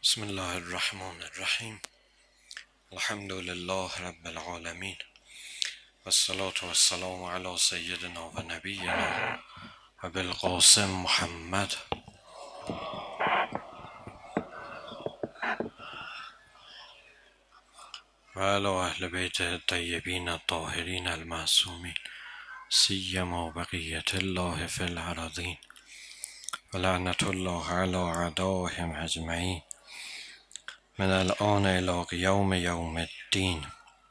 بسم الله الرحمن الرحیم. الحمد لله رب العالمین و الصلاة و السلام علی سیدنا و نبینا و بالقاسم محمد و علی اهل بیت الطیبین الطاهرین المعصومین سیما بقیة الله فی الارضین و لعنة الله علی اعدائهم اجمعین من الآن الی قیام یوم الدین.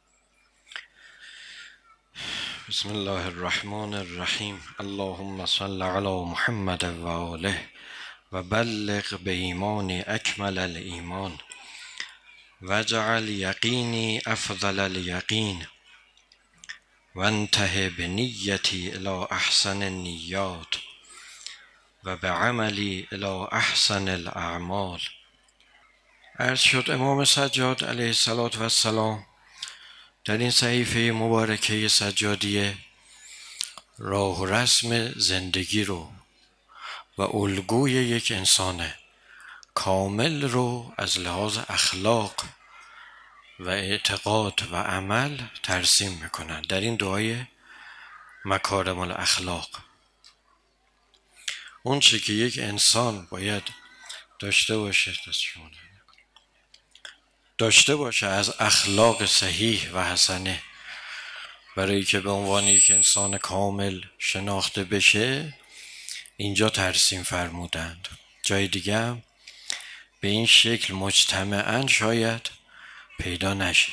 بسم الله الرحمن الرحیم. اللهم صل علی محمد و آله و بلغ بایمانی اکمل الایمان واجعل یقینی افضل الیقین و انته بنیتی الی احسن النیات و بعملی الی احسن الاعمال. عرض شد امام سجاد علیه السلام در این صحیفه مبارکه سجادیه راه و رسم زندگی رو و الگوی یک انسان کامل رو از لحاظ اخلاق و اعتقاد و عمل ترسیم میکنن در این دعای مکارم الاخلاق. اون چه که یک انسان باید داشته باشه از اخلاق صحیح و حسنه برای که به عنوان یک انسان کامل شناخته بشه، اینجا ترسیم فرمودند. جای دیگه هم به این شکل مجتمعاً شاید پیدا نشه.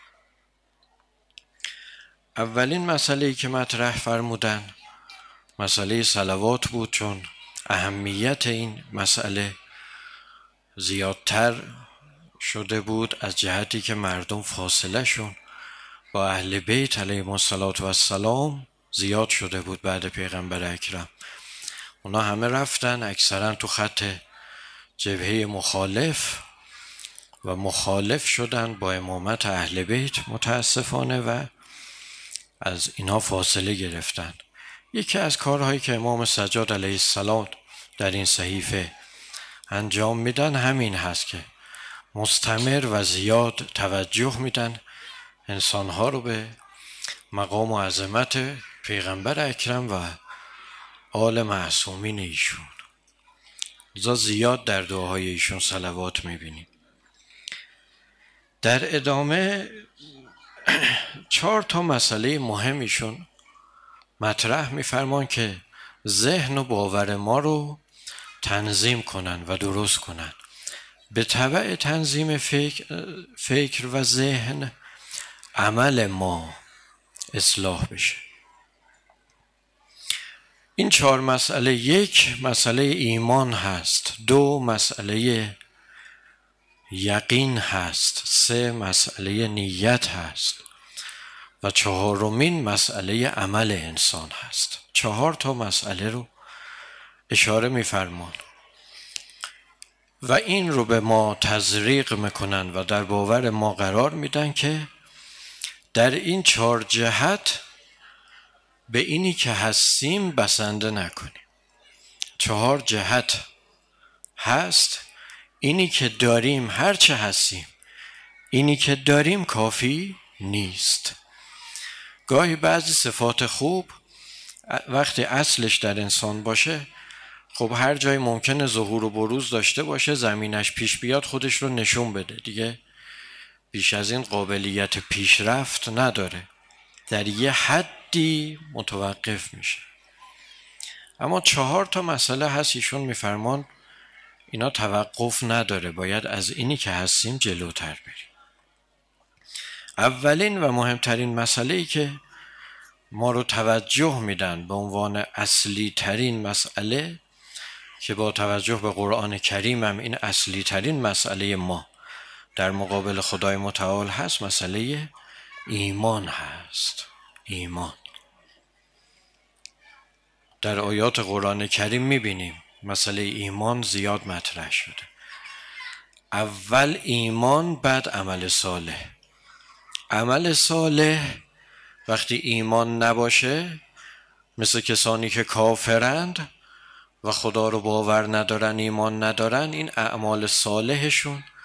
اولین مسئله‌ای که مطرح فرمودن مسئله صلوات بود، چون اهمیت این مسئله زیادتر شده بود از جهتی که مردم فاصله شون با اهل بیت علیهم السلام زیاد شده بود بعد پیغمبر اکرم. اونا همه رفتن اکثرا تو خط جبهه مخالف و مخالف شدن با امامت اهل بیت متاسفانه و از اینا فاصله گرفتن. یکی از کارهایی که امام سجاد علیه السلام در این صحیفه انجام میدن همین هست که مستمر و زیاد توجه میدن انسانها رو به مقام و عظمت پیغمبر اکرم و آل معصومین ایشون. لذا زیاد در دعاهای ایشون صلوات میبینیم. در ادامه 4 مسئله مهم ایشون مطرح میفرمان که ذهن و باور ما رو تنظیم کنن و درست کنن. به تبع تنظیم فکر و ذهن عمل ما اصلاح بشه. این 4 مسئله: 1 مسئله ایمان هست، 2 مسئله یقین هست، 3 مسئله نیت هست و 4مین مسئله عمل انسان هست. 4 مسئله رو اشاره می‌فرمان و این رو به ما تزریق میکنن و در باور ما قرار میدن که در این 4 جهت به اینی که هستیم بسنده نکنیم. 4 جهت هست، اینی که داریم هرچه هستیم، اینی که داریم کافی نیست. گاهی بعضی صفات خوب وقتی اصلش در انسان باشه، خب هر جای ممکنه ظهور و بروز داشته باشه، زمینش پیش بیاد خودش رو نشون بده، دیگه بیش از این قابلیت پیشرفت نداره، در یه حدی متوقف میشه. اما 4 مسئله هست ایشون میفرمان اینا توقف نداره، باید از اینی که هستیم جلوتر بریم. اولین و مهمترین مسئله‌ای که ما رو توجه میدن به عنوان اصلی ترین مسئله که با توجه به قرآن کریم هم این اصلی ترین مسئله ما در مقابل خدای متعال هست، مسئله ایمان هست. ایمان در آیات قرآن کریم میبینیم مسئله ایمان زیاد مطرح شده. اول ایمان، بعد عمل صالح. عمل صالح وقتی ایمان نباشه مثل کسانی که کافرند و خدا رو باور ندارن، ایمان ندارن، این اعمال صالحشون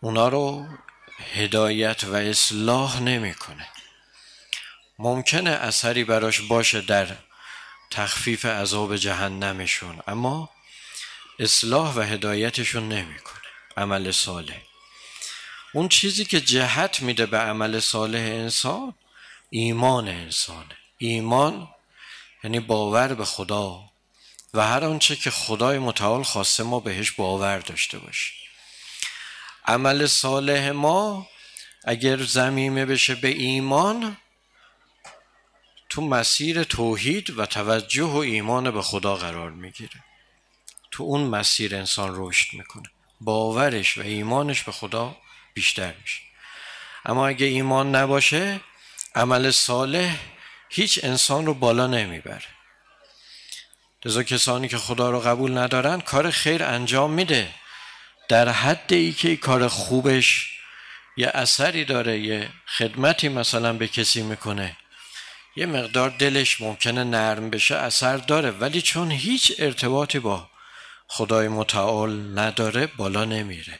اونا رو هدایت و اصلاح نمیکنه. ممکنه اثری براش باشه در تخفیف عذاب جهنمشون، اما اصلاح و هدایتشون نمیکنه. عمل صالح، اون چیزی که جهت میده به عمل صالح انسان، ایمان انسانه. ایمان یعنی باور به خدا و هر آنچه که خدای متعال خواسته ما بهش باور داشته باشیم. عمل صالح ما اگر ضمیمه بشه به ایمان، تو مسیر توحید و توجه و ایمان به خدا قرار میگیره. تو اون مسیر انسان رشد میکنه، باورش و ایمانش به خدا بیشتر میشه. اما اگه ایمان نباشه، عمل صالح هیچ انسان رو بالا نمیبره. لذا کسانی که خدا رو قبول ندارن کار خیر انجام میده، در حد ای که کار خوبش یه اثری داره، یه خدمتی مثلا به کسی میکنه، یه مقدار دلش ممکنه نرم بشه، اثر داره، ولی چون هیچ ارتباطی با خدای متعال نداره بالا نمیره،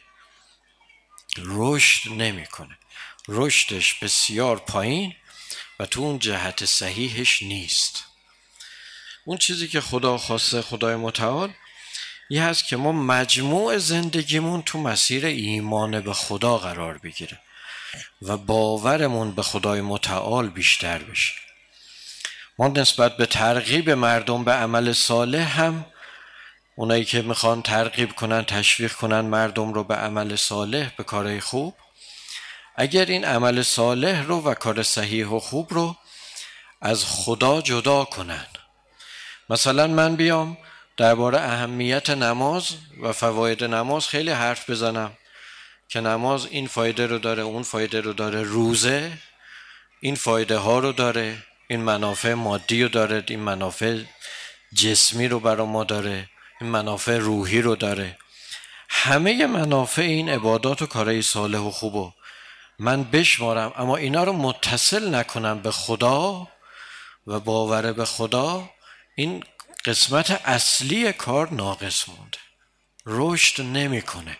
رشد نمیکنه، رشدش بسیار پایین و تو اون جهت صحیحش نیست. اون چیزی که خدا خواسته، خدای متعال، یه هست که ما مجموع زندگیمون تو مسیر ایمان به خدا قرار بگیره و باورمون به خدای متعال بیشتر بشه. ما نسبت به ترغیب مردم به عمل صالح هم، اونایی که میخوان ترغیب کنن، تشویق کنن مردم رو به عمل صالح، به کارهای خوب، اگر این عمل صالح رو و کار صحیح و خوب رو از خدا جدا کنن، مثلا من بیام درباره اهمیت نماز و فواید نماز خیلی حرف بزنم که نماز این فایده رو داره، اون فایده رو داره، روزه این فایده ها رو داره، این منافع مادی رو داره، این منافع جسمی رو برای ما داره، این منافع روحی رو داره، همه منافع این عبادات و کارهای صالح و خوبو من بشمارم، اما اینا رو متصل نکنم به خدا و باور به خدا، این قسمت اصلی کار ناقص مونده، رشد نمیکنه.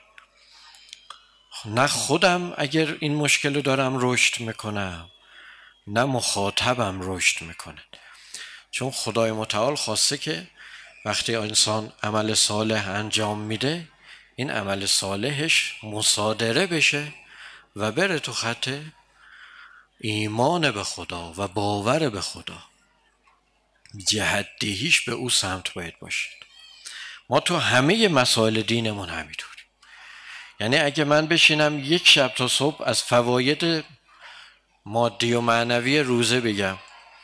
نه خودم اگر این مشکل رو دارم رشد میکنم، نه مخاطبم رشد میکنه. چون خدای متعال خواسته که وقتی انسان عمل صالح انجام میده، این عمل صالحش مصادره بشه و بره تو خط ایمان به خدا و باور به خدا، جهت دهیش به او سمت باید باشید. ما تو همه مسائل دینمون همینطوری. یعنی اگه من بشینم یک شب تا صبح از فواید مادی و معنوی روزه بگم،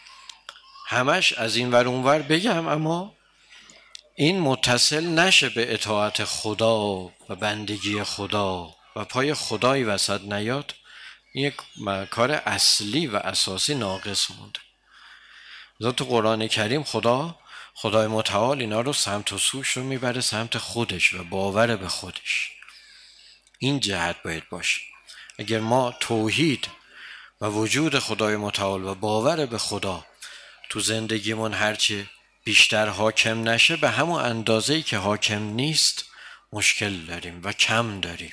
همش از این ور اون ور بگم، اما این متصل نشه به اطاعت خدا و بندگی خدا و پای خدای وسط نیاد، یک کار اصلی و اساسی ناقص مونده. لذا تو قرآن کریم خدای متعال اینا رو سمت و سوش رو میبره سمت خودش و باور به خودش. این جهت باید باشه. اگر ما توحید و وجود خدای متعال و باور به خدا تو زندگیمون هرچی بیشتر حاکم نشه، به همون اندازه‌ای که حاکم نیست مشکل داریم و کم داریم.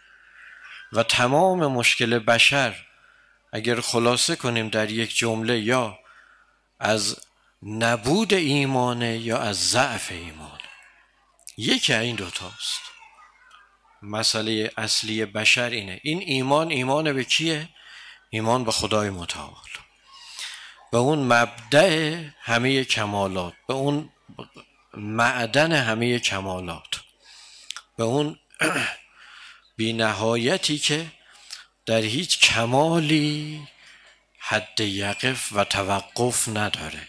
و تمام مشکل بشر اگر خلاصه کنیم در یک جمله، یا از نبود ایمانه یا از ضعف ایمانه. یکی این دوتاست. مسئله اصلی بشر اینه. این ایمان به کیه؟ ایمان به خدای متعال، به اون مبدأ همه کمالات، به اون معدن همه کمالات، به اون بی نهایتی که در هیچ کمالی حد یقف و توقف نداره.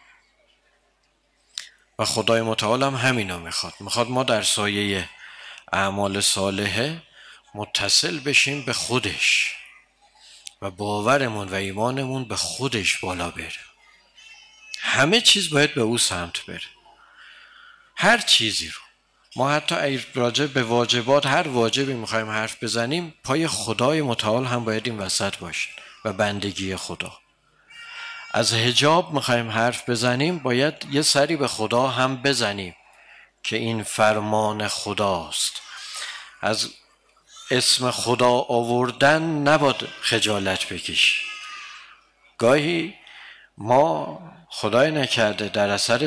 و خدای متعال هم همینو میخواد ما در سایه اعمال صالحه متصل بشیم به خودش و باورمون و ایمانمون به خودش بالا بره. همه چیز باید به او سمت بره. هر چیزی رو ما حتی راجع به واجبات، هر واجبی میخوایم حرف بزنیم، پای خدای متعال هم باید این وسط باشه و بندگی خدا. از حجاب میخوایم حرف بزنیم، باید یه سری به خدا هم بزنیم که این فرمان خداست. از اسم خدا آوردن نباید خجالت بکشی. گاهی ما خدای نکرده در اثر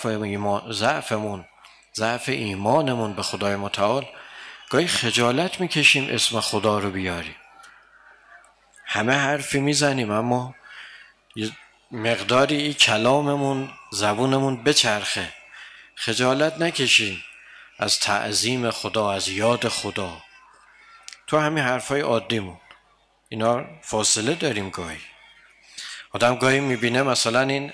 ضعف ایمانمون به خدای متعال گاهی خجالت میکشیم اسم خدا رو بیاریم. همه حرفی میزنیم اما یه مقداری کلاممون زبونمون بچرخه، خجالت نکشیم از تعظیم خدا، از یاد خدا. تو همین حرفای عادیمون اینا فاصله داریم. گاهی آدم گاهی میبینه مثلا این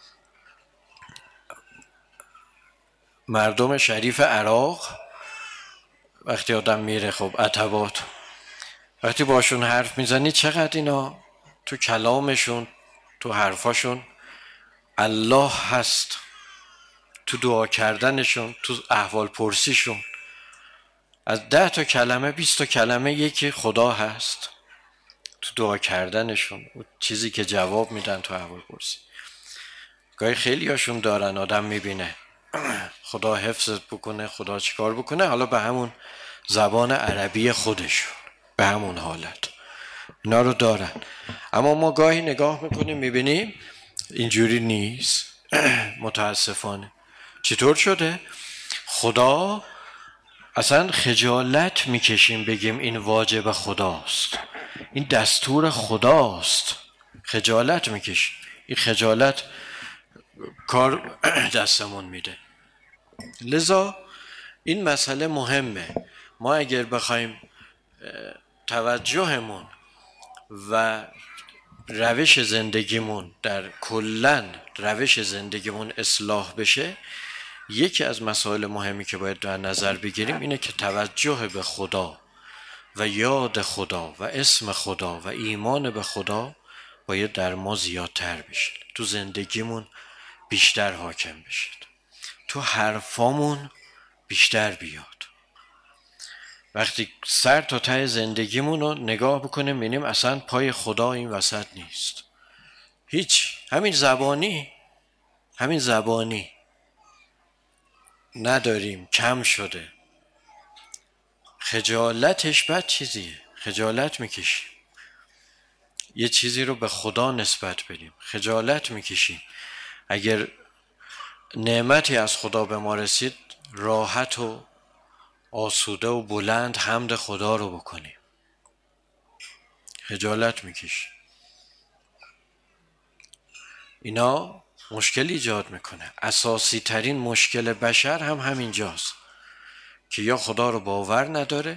مردم شریف عراق وقتی آدم میره خب عتبات، وقتی باشون حرف میزنی چقدر اینا تو کلامشون تو حرفاشون الله هست، تو دعا کردنشون تو احوال پرسیشون از 10 تا کلمه 20 تا کلمه یکی خدا هست تو دعا کردنشون، چیزی که جواب میدن تو احوال پرسی. گاهی خیلی هاشون دارن آدم میبینه خدا حفظت بکنه، خدا چیکار بکنه، حالا به همون زبان عربی خودشون به همون حالت اینا رو دارن. اما ما گاهی نگاه میکنیم میبینیم اینجوری نیست. متاسفانه چطور شده؟ خدا اصلا خجالت میکشیم بگیم این واجب خداست، این دستور خداست، خجالت میکشیم. این خجالت کار دستمون میده. لذا این مسئله مهمه. ما اگر بخوایم توجهمون و روش زندگیمون در کلن روش زندگیمون اصلاح بشه، یکی از مسائل مهمی که باید در نظر بگیریم اینه که توجه به خدا و یاد خدا و اسم خدا و ایمان به خدا باید در ما زیادتر بشه، تو زندگیمون بیشتر حاکم بشه، تو حرفامون بیشتر بیاد. وقتی سر تا ته زندگیمون رو نگاه بکنیم می‌بینیم اصلا پای خدا این وسط نیست، هیچ، همین زبانی نداریم، کم شده. خجالتش بد چیزیه، خجالت میکشیم یه چیزی رو به خدا نسبت بدیم، خجالت میکشیم. اگر نعمتی از خدا به ما رسید راحت و آسوده و بلند حمد خدا رو بکنیم، خجالت میکشیم. اینا مشکل ایجاد میکنه. اساسی ترین مشکل بشر هم همینجاست که یا خدا رو باور نداره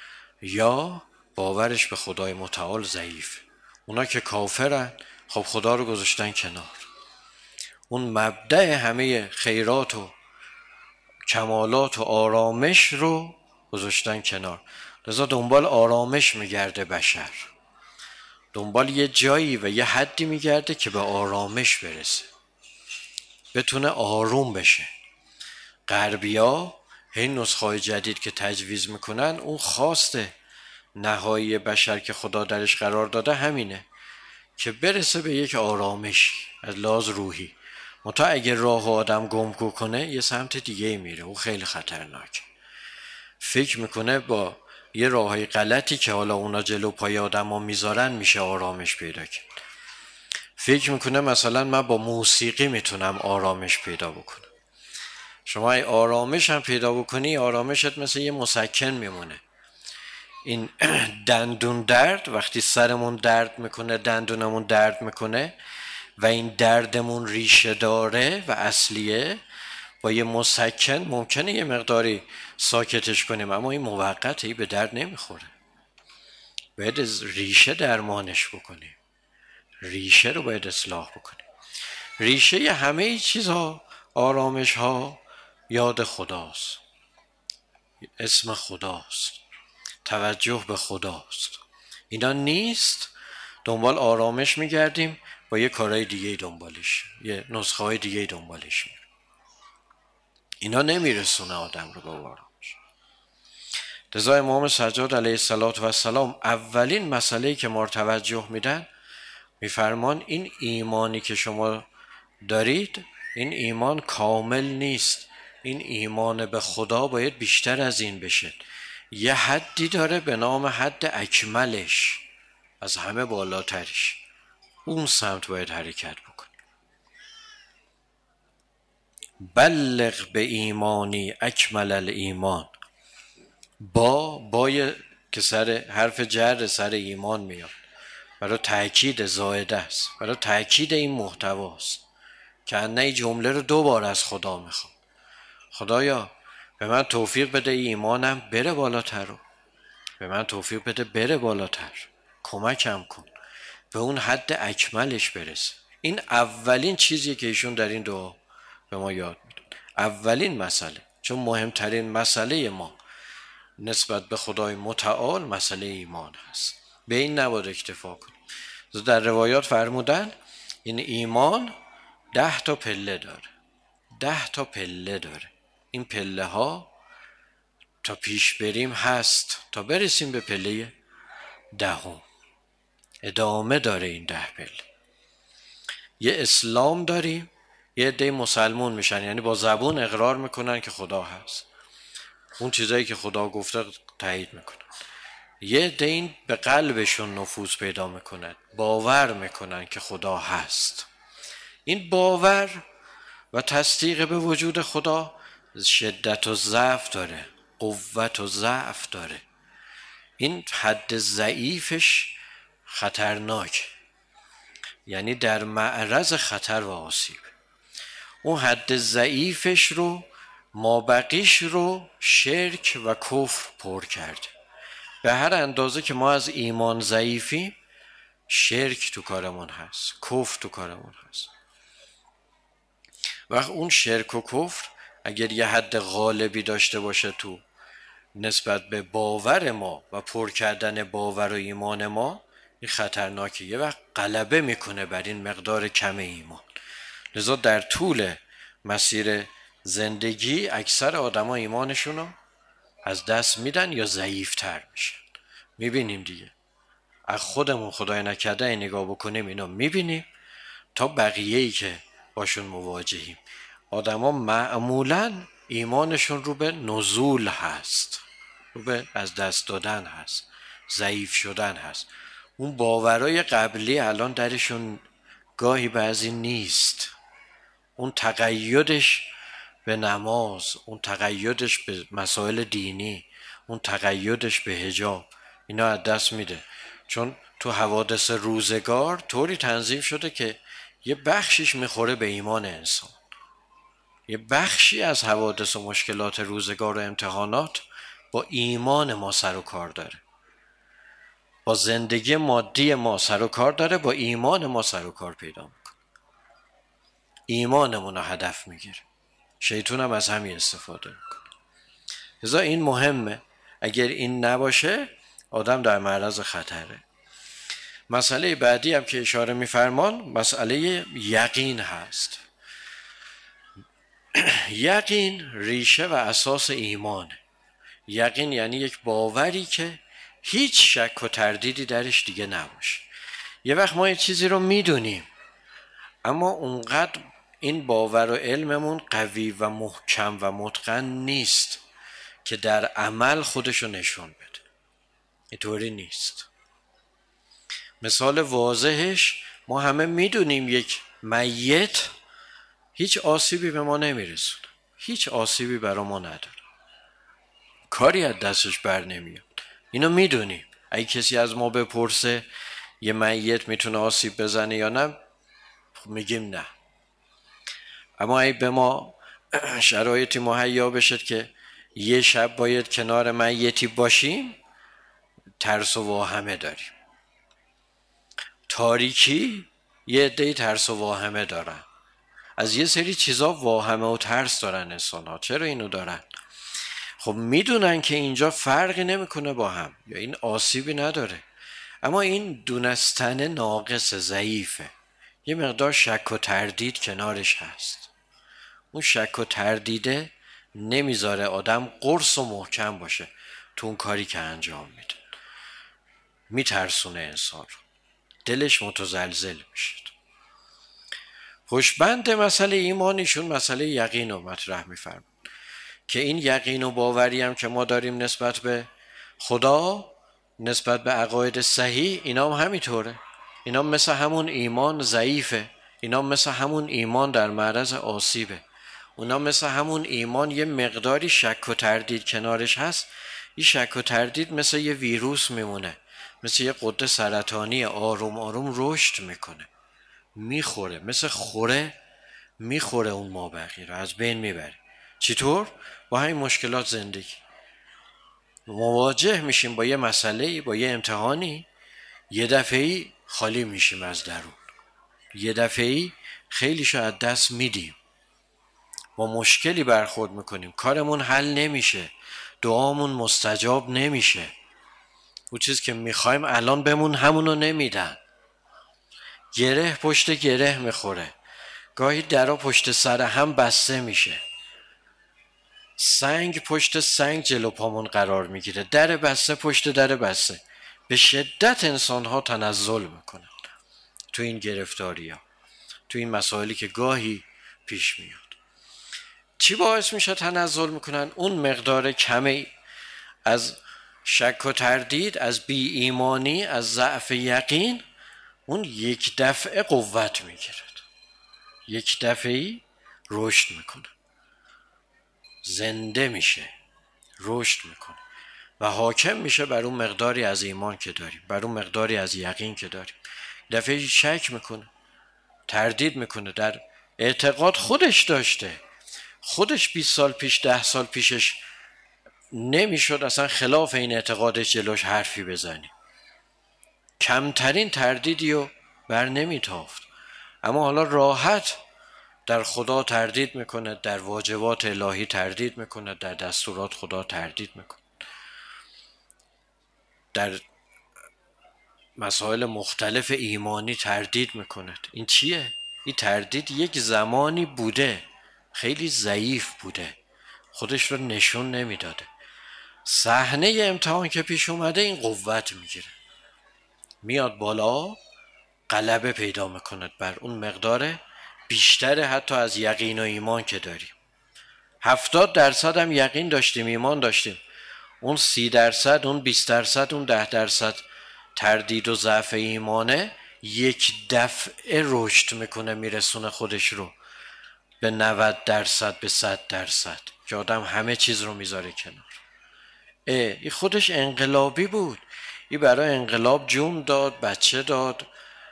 یا باورش به خدای متعال ضعیف. اونا که کافرن خب خدا رو گذاشتن کنار، اون مبدأ همه خیرات و کمالات و آرامش رو گذاشتن کنار. لذا دنبال آرامش میگرده بشر، دنبال یه جایی و یه حدی میگرده که به آرامش برسه، بتونه آروم بشه. غربیا این نسخه‌های جدید که تجویز میکنن اون خواست نهایی بشر که خدا درش قرار داده همینه که برسه به یک آرامش از لحاظ روحی. منتها اگر راه آدم گمگو کنه یه سمت دیگه میره، اون خیلی خطرناکه. فکر میکنه با یه راهی غلطی که حالا اونا جلو پای آدم ها میذارن میشه آرامش پیدا کرد. فکر میکنه مثلا من با موسیقی میتونم آرامش پیدا بکنم. شما ای آرامش هم پیدا بکنی آرامشت مثل یه مسکن میمونه. این دندون درد وقتی سرمون درد میکنه، دندونمون درد میکنه و این دردمون ریشه داره و اصلیه، با یه مسکن ممکنه یه مقداری ساکتش کنیم اما این موقته، به درد نمیخوره. باید ریشه درمانش بکنیم، ریشه رو باید اصلاح بکنیم. ریشه همه چیزها، آرامش ها یاد خداست، اسم خداست، توجه به خداست. اینا نیست دنبال آرامش میگردیم با یه کارهای دیگه دنبالش، یه نسخه های دیگه دنبالش میریم. اینا نمیرسونه آدم رو به آرامش. لذا امام سجاد علیه السلام اولین مسئله‌ای که ما توجه میدن میفرمان این ایمانی که شما دارید این ایمان کامل نیست، این ایمان به خدا باید بیشتر از این بشه. یه حدی داره به نام حد اکملش، از همه بالاترش. اون سمت باید حرکت بکنی. بلغ به ایمانی اکمل الایمان. بای که سر حرف جر سر ایمان میاد، برای تأکید زائده است، برای تأکید این محتواست که این جمله رو 2 بار از خدا میخوام. خدایا به من توفیق بده ایمانم بره بالاتر رو، به من توفیق بده بره بالاتر، کمکم کن به اون حد اکملش برسه. این اولین چیزیه که ایشون در این دعا به ما یاد میده، اولین مسئله. چون مهمترین مسئله ما نسبت به خدای متعال مسئله ایمان هست، به این نباید اکتفا کنیم. در روایات فرمودن این ایمان 10 تا پله داره، 10 تا پله داره. این پله ها تا پیش بریم هست تا برسیم به پله 10. ادامه داره این 10 پله. یه اسلام داریم، یه عده مسلمون میشن، یعنی با زبون اقرار میکنن که خدا هست، اون چیزایی که خدا گفته تایید میکنن. یه عده این به قلبشون نفوذ پیدا میکنن، باور میکنن که خدا هست. این باور و تصدیق به وجود خدا شدت و ضعف داره، قوت و ضعف داره. این حد ضعیفش خطرناک، یعنی در معرض خطر و آسیب. اون حد ضعیفش رو، مابقیش رو شرک و کفر پر کرده. به هر اندازه که ما از ایمان ضعیفیم، شرک تو کارمون هست، کفر تو کارمون هست. وقت اون شرک و کفر اگر یه حد غالبی داشته باشه تو نسبت به باور ما و پر کردن باور و ایمان ما، این خطرناکه. یه وقت غلبه میکنه بر این مقدار کم ایمان. لذا در طول مسیر زندگی اکثر آدم ها ایمانشونو از دست میدن یا ضعیفتر میشن. میبینیم دیگه، از خودمون خدای نکرده نگاه بکنیم اینو میبینیم تا بقیه‌ای که باشون مواجهیم. آدم ها معمولاً ایمانشون رو به نزول هست، رو به از دست دادن هست، ضعیف شدن هست. اون باورای قبلی الان درشون گاهی بعضی نیست. اون تقیدش به نماز، اون تقیدش به مسائل دینی، اون تقیدش به حجاب، اینا از دست میده. چون تو حوادث روزگار طوری تنظیم شده که یه بخشیش میخوره به ایمان انسان. یه بخشی از حوادث و مشکلات روزگار و امتحانات با ایمان ما سر و کار داره، با زندگی مادی ما سر و کار داره، با ایمان ما سر و کار پیدا میکنه. ایمانمون رو هدف میگیره. شیطان هم از همین استفاده میکنه. لذا این مهمه. اگر این نباشه آدم در معرض خطره. مسئله بعدی هم که اشاره میفرمان مسئله یقین هست. یقین ریشه و اساس ایمانه. یقین یعنی یک باوری که هیچ شک و تردیدی درش دیگه نباشه. یه وقت ما یه چیزی رو میدونیم اما اونقدر این باور و علممون قوی و محکم و متقن نیست که در عمل خودشو نشون بده. اینطوری نیست. مثال واضحش، ما همه میدونیم یک میت هیچ آسیبی به ما نمیرسونه، هیچ آسیبی برا ما نداره، کاری از دستش بر نمیاد. اینو میدونیم. اگه کسی از ما بپرسه یه میت میتونه آسیب بزنه یا نه، میگیم نه. اما اگه به ما شرایطی مهیا بشه که یه شب باید کنار میتی باشیم، ترس و واهمه داریم. تاریکی یه عده ترس و واهمه دارن، از یه سری چیزا واهمه و ترس دارن انسان ها. چرا اینو دارن؟ خب میدونن که اینجا فرقی نمیکنه با هم یا این آسیبی نداره، اما این دونستن ناقص، ضعیفه. یه مقدار شک و تردید کنارش هست. اون شک و تردیده نمیذاره آدم قرص و محکم باشه تو اون کاری که انجام میده. میترسونه انسان رو، دلش متزلزل میشه. خوشبند مسئله ایمانیشون مسئله یقین رو مطرح میفرمون که این یقین و باوری هم که ما داریم نسبت به خدا نسبت به عقاید صحیح اینا هم همینطوره. اینا مثل همون ایمان ضعیفه، اینا مثل همون ایمان در معرض آسیبه، اونا مثل همون ایمان یه مقداری شک و تردید کنارش هست. این شک و تردید مثل یه ویروس میمونه، مثل یه غده سرطانی آروم آروم رشد میکنه، میخوره، مثل خوره میخوره اون مابقی رو، از بین میبره. چطور؟ با همین مشکلات زندگی مواجه میشیم با یه مسئله، با یه امتحانی، یه دفعه‌ای خالی میشیم از درون، یه دفعه‌ای خیلیشو از دست میدیم، با مشکلی برخورد میکنیم، کارمون حل نمیشه، دعامون مستجاب نمیشه، اون چیز که میخوایم الان بهمون همونو نمیدن، گره پشت گره میخوره، گاهی درا پشت سر هم بسته میشه، سنگ پشت سنگ جلو پامون قرار میگیره، در بسته پشت در بسته. به شدت انسان ها تنزل میکنن تو این گرفتاری ها، تو این مسائلی که گاهی پیش میاد. چی باعث میشه تنزل میکنن؟ اون مقدار کمی از شک و تردید، از بی ایمانی، از ضعف یقین، اون یک دفعه قوت میگیرد، یک دفعی رشد میکنه، زنده میشه، رشد میکنه و حاکم میشه بر اون مقداری از ایمان که داریم، بر اون مقداری از یقین که داریم. دفعه شک میکنه، تردید میکنه در اعتقاد خودش داشته، خودش 20 سال پیش 10 سال پیشش نمیشد اصلا خلاف این اعتقادش جلوش حرفی بزنی، کمترین تردیدی رو بر نمیتافت، اما حالا راحت در خدا تردید میکنه، در واجبات الهی تردید میکنه، در دستورات خدا تردید میکنه، در مسائل مختلف ایمانی تردید میکنه. این چیه؟ این تردید یک زمانی بوده، خیلی ضعیف بوده، خودش رو نشون نمیداده، صحنه امتحان که پیش اومده این قوت میگیره، میاد بالا، غلبه پیدا میکنه بر اون مقدار بیشتر حتی از یقین و ایمان که داریم. 70% هم یقین داشتیم، ایمان داشتیم، اون 30%، اون 20%، اون 10% تردید و ضعف ایمانه یک دفعه رشد میکنه، میرسونه خودش رو به 90%، به 100%، که آدم همه چیز رو میذاره کنار. این خودش انقلابی بود، این برای انقلاب جون داد، بچه داد،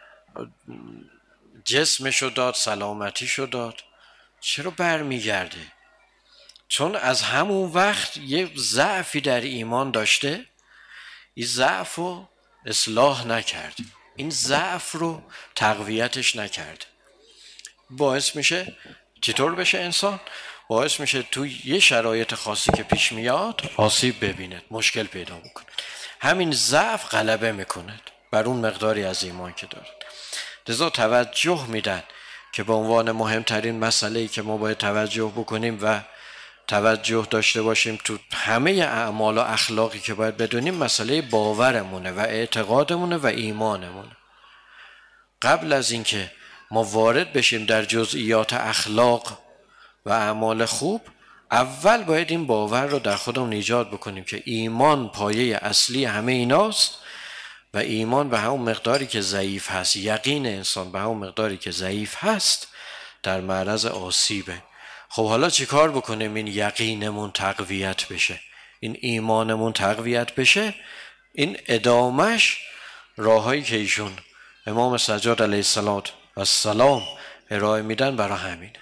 جسمشو داد، سلامتیشو داد. چرا برمیگرده؟ چون از همون وقت یه ضعفی در ایمان داشته، این ضعف رو اصلاح نکرد، این ضعف رو تقویتش نکرد، باعث میشه چطور بشه انسان؟ باعث میشه تو یه شرایط خاصی که پیش میاد آسیب ببیند، مشکل پیدا میکنه، همین ضعف غلبه میکند بر اون مقداری از ایمان که دارد. لذا توجه میدن که به عنوان مهمترین مسئله‌ای که ما باید توجه بکنیم و توجه داشته باشیم تو همه اعمال و اخلاقی که باید بدونیم، مسئله باورمونه و اعتقادمونه و ایمانمونه. قبل از اینکه ما وارد بشیم در جزئیات اخلاق و اعمال خوب، اول باید این باور رو در خودمون ایجاد بکنیم که ایمان پایه اصلی همه ایناست و ایمان به همون مقداری که ضعیف هست، یقین انسان به همون مقداری که ضعیف هست در معرض آسیبه. خب حالا چی کار بکنیم این یقینمون تقویت بشه، این ایمانمون تقویت بشه؟ این ادامش راهایی که ایشون امام سجاد علیه السلام ارائه میدن برای همینه.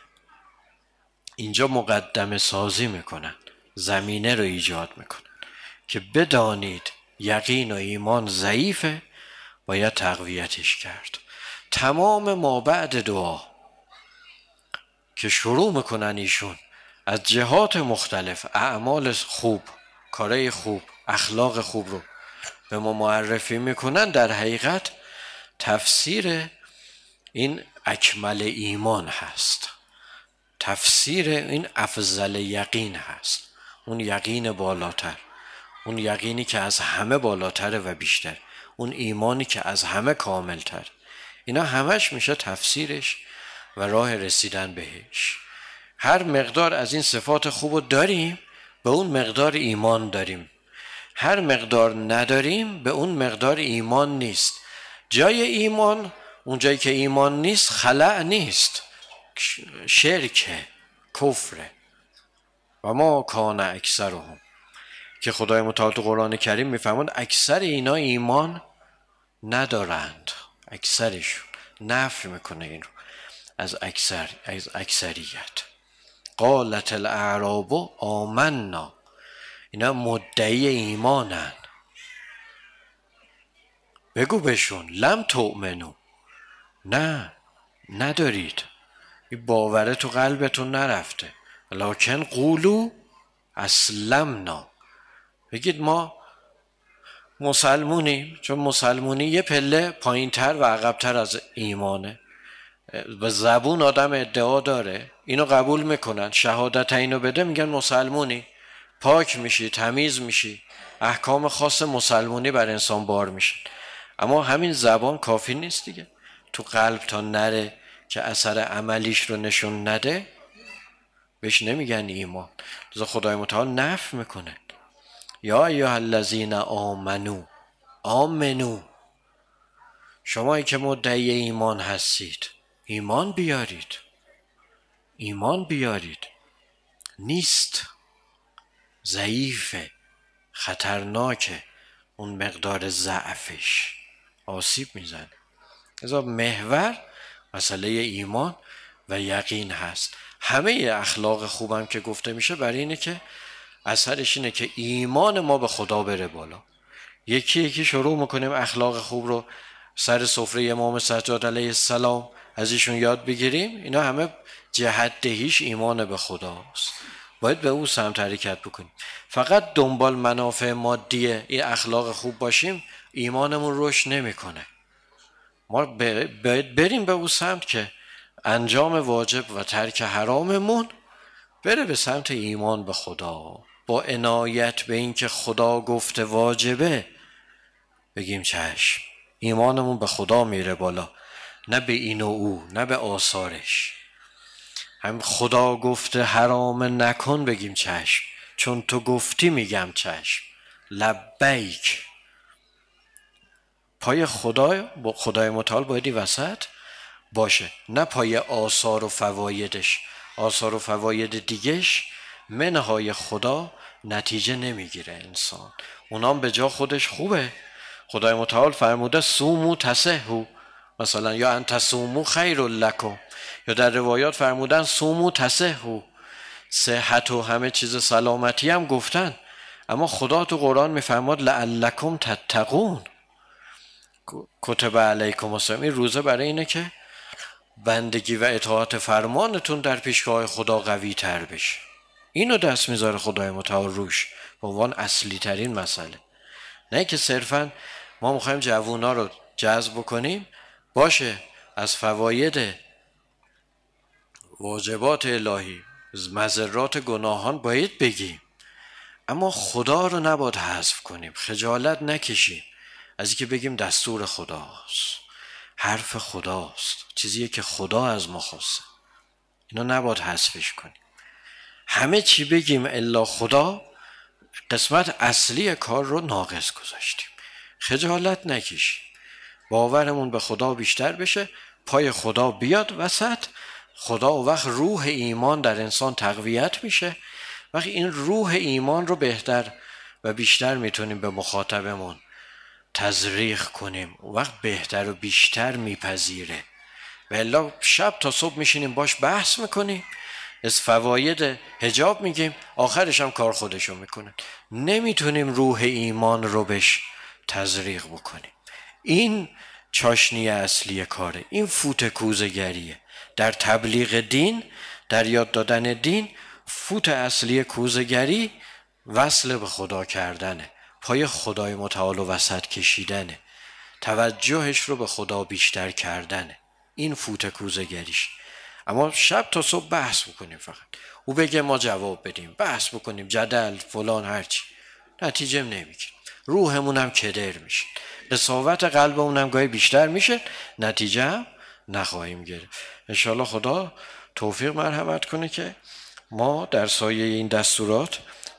اینجا مقدمه سازی میکنن، زمینه رو ایجاد میکنن که بدانید یقین و ایمان ضعیفه، باید تقویتش کرد. تمام ما بعد دعا که شروع میکنن ایشون از جهات مختلف اعمال خوب، کارهای خوب، اخلاق خوب رو به ما معرفی میکنن، در حقیقت تفسیر این اکمل ایمان هست، تفسیر این افضل یقین هست، اون یقین بالاتر، اون یقینی که از همه بالاتره و بیشتر، اون ایمانی که از همه کاملتر. اینا همش میشه تفسیرش و راه رسیدن بهش. هر مقدار از این صفات خوب داریم به اون مقدار ایمان داریم، هر مقدار نداریم به اون مقدار ایمان نیست. جای ایمان، اون جایی که ایمان نیست خلأ نیست، شرکه، کفره. و ما کان اکثرهم، که خدای متعال تو قرآن کریم میفرماد اکثر اینا ایمان ندارند. اکثرشون نفی میکنه این رو از اکثریت. قالت الاعراب آمنا، اینا مدعی ایمانن. بگو بهشون لم تؤمنو، نه ندارید، این باوره تو قلبتون نرفته. لکن قولو اسلمنا، بگید ما مسلمونیم. چون مسلمونی یه پله پایین تر و عقبتر از ایمانه. به زبون آدم ادعا داره، اینو قبول میکنن، شهادت اینو بده میگن مسلمونی، پاک میشی، تمیز میشی، احکام خاص مسلمونی بر انسان بار میشه. اما همین زبان کافی نیست دیگه، تو قلب تا نره که اثر عملیش رو نشون نده بهش نمیگن ایمان. لذا خدای متعال نفی میکنه یا ایها الذین آمنو، آمنو، شمایی که مدعی ایمان هستید ایمان بیارید، ایمان بیارید. نیست، ضعیفه، خطرناکه، اون مقدار ضعفش آسیب میزنه. لذا محور مسئله ایمان و یقین هست. همه اخلاق خوبم که گفته میشه برای اینه که اثرش اینه که ایمان ما به خدا بره بالا. یکی یکی شروع میکنیم اخلاق خوب رو سر سفره امام سجاد علیه السلام از ایشون یاد بگیریم. اینا همه جهت دهیش ایمان به خداست، باید به اون سمت حرکت بکنیم. فقط دنبال منافع مادی این اخلاق خوب باشیم ایمانمون رشد نمیکنه. ما باید بریم به اون سمت که انجام واجب و ترک حراممون بره به سمت ایمان به خدا، با عنایت به این که خدا گفته واجبه بگیم چشم، ایمانمون به خدا میره بالا، نه به این و او، نه به آثارش. هم خدا گفته حرام نکن بگیم چشم، چون تو گفتی میگم چشم، لبیک. پای خدا با خدای متعال باید وسط باشه، نه پای آثار و فوایدش. آثار و فواید دیگهش منهای خدا نتیجه نمیگیره انسان، اونام به جا خودش خوبه. خدای متعال فرموده سومو تصحو، مثلا یا ان تصومو خیر لکم، یا در روایات فرمودن سومو تصحو، صحت و همه چیز سلامتی هم گفتن. اما خدا تو قرآن میفرماد لعلکم تتقون، کتب علیکم الصیام، این روزه برای اینه که بندگی و اطاعت فرمانتون در پیشگاه خدا قوی تر بشه. اینو دست میذاره خدای متعال روش به عنوان اصلی ترین مسئله. نه که صرفا ما میخوایم جوونا رو جذب کنیم، باشه از فواید واجبات الهی، مضرات گناهان باید بگیم، اما خدا رو نباید حذف کنیم، خجالت نکشیم از اینکه بگیم دستور خداست، حرف خداست، چیزیه که خدا از ما خواسته، اینا نباید حذفش کنیم. همه چی بگیم الا خدا، قسمت اصلی کار رو ناقص گذاشتیم. خجالت نکشیم، باورمون به خدا بیشتر بشه، پای خدا بیاد وسط. خدا وقت روح ایمان در انسان تقویت میشه، وقت این روح ایمان رو بهتر و بیشتر میتونیم به مخاطبمون تزریق کنیم، وقت بهتر و بیشتر میپذیره. و الا شب تا صبح میشینیم باش بحث میکنیم، از فواید حجاب میگیم، آخرش هم کار خودشو میکنن. نمیتونیم روح ایمان رو بهش تزریق بکنیم. این چاشنی اصلی کاره، این فوت کوزه‌گریه در تبلیغ دین، در یاد دادن دین. فوت اصلی کوزه‌گری وصل به خدا کردنه، پای خدای متعال و وسط کشیدنه، توجهش رو به خدا بیشتر کردنه. این فوت کوزه‌گریش. اما شب تا صبح بحث بکنیم، فقط او بگه ما جواب بدیم، بحث بکنیم، جدل فلان هرچی، نتیجه نمیگیریم، روحمون هم کدر میشه، قساوت قلبمون هم گاهی بیشتر میشه، نتیجه هم نخواهیم گرفت. انشاءالله خدا توفیق مرحمت کنه که ما در سایه این دستورات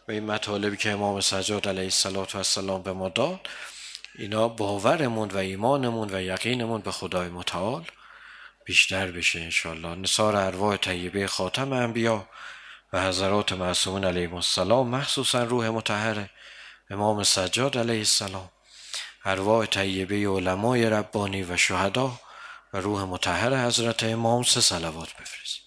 و این مطالبی که امام سجاد علیه السلام به ما داد، اینا باورمون و ایمانمون و یقینمون به خدای متعال بیشتر بشه انشاءالله. نثار ارواح طیبه خاتم انبیا و حضرات معصومین علیهم السلام، مخصوصا روح مطهر امام سجاد علیه السلام، ارواح طیبه علمای ربانی و شهدا و روح مطهر حضرت امام 3 صلوات بفرست.